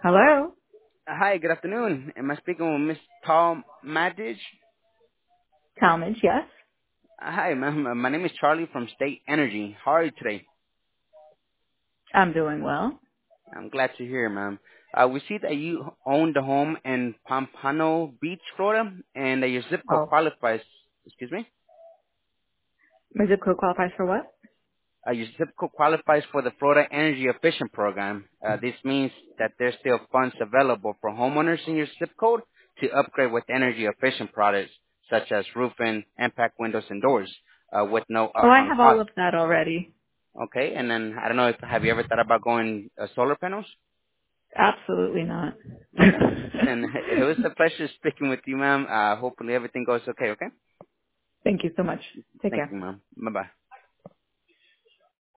Hello? Hi, good afternoon. Am I speaking with Miss Tom Madich? Talmadge, yes. Hi, ma'am. My name is Charlie from State Energy. How are you today? I'm doing well. I'm glad to hear, ma'am. We see that you own the home in Pompano Beach, Florida, and that your zip code Oh, qualifies. Excuse me. my zip code qualifies for what? Your zip code qualifies for the Florida Energy Efficient Program. This means that there's still funds available for homeowners in your zip code to upgrade with energy efficient products such as roofing, impact windows, and doors with no Oh, I upfront have all cost. of that already. Okay, and then I don't know if have you ever thought about going solar panels? Absolutely not. Okay, then it was a pleasure speaking with you, ma'am. Hopefully everything goes okay. Okay, Thank you so much. Take thank care. you, ma'am. Bye bye.